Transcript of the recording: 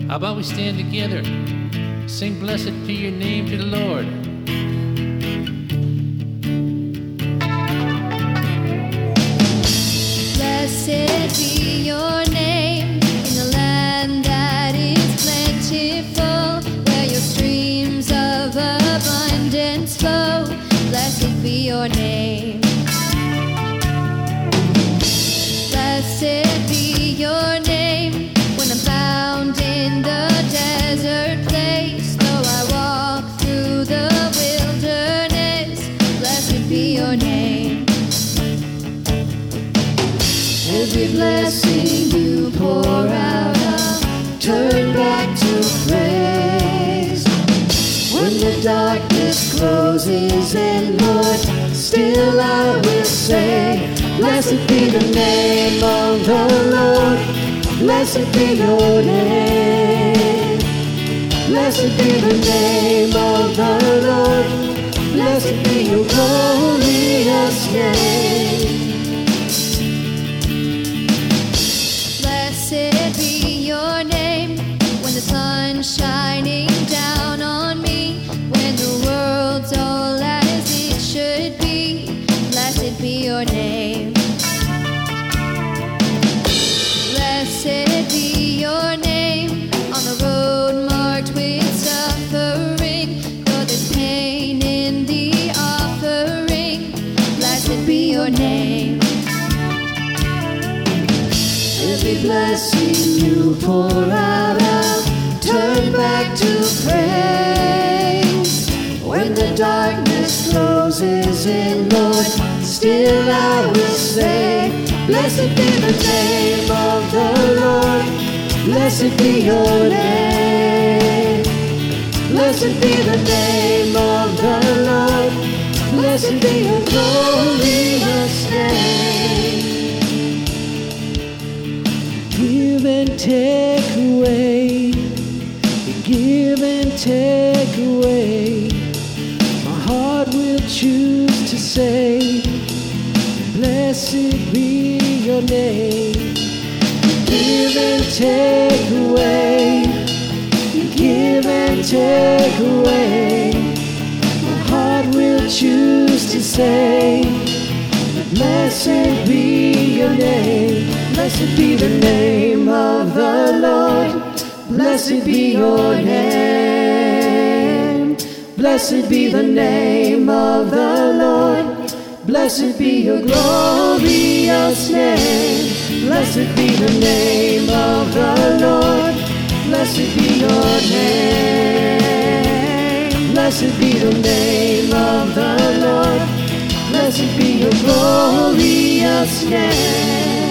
How about we stand together, sing blessed be your name to the Lord. Blessed be your name in the land that is plentiful, where your streams of abundance flow. Blessed be your name. Blessed be your name when I'm found in the desert place. Though I walk through the wilderness, blessed be your name. Every blessing you pour out, I'll turn back to praise. When the darkness closes in, Lord, still I will say, blessed be the name of the Lord. Blessed be your name. Blessed be the name of the Lord. Blessed be your glorious name. Blessed be your name when the sun's shining down on me, when the world's all as it should be. Blessed be your name. Blessed be your name on the road marked with suffering, though there's pain in the offering. Blessed be your name. Every blessing you pour out, I'll turn back to praise. When the darkness closes in, Lord, still I will say, blessed be the name of the Lord. Blessed be your name. Blessed be the name of the Lord. Blessed be your glorious name. Give and take away, give and take away. My heart will choose to say, blessed be your name. Give and take away, give and take away. My heart will choose to say, blessed be your name. Blessed be the name of the Lord. Blessed be your name. Blessed be the name of the Lord. Blessed be your glorious name. Blessed be the name of the Lord. Blessed be your name. Blessed be the name of the Lord. Blessed be your glorious name.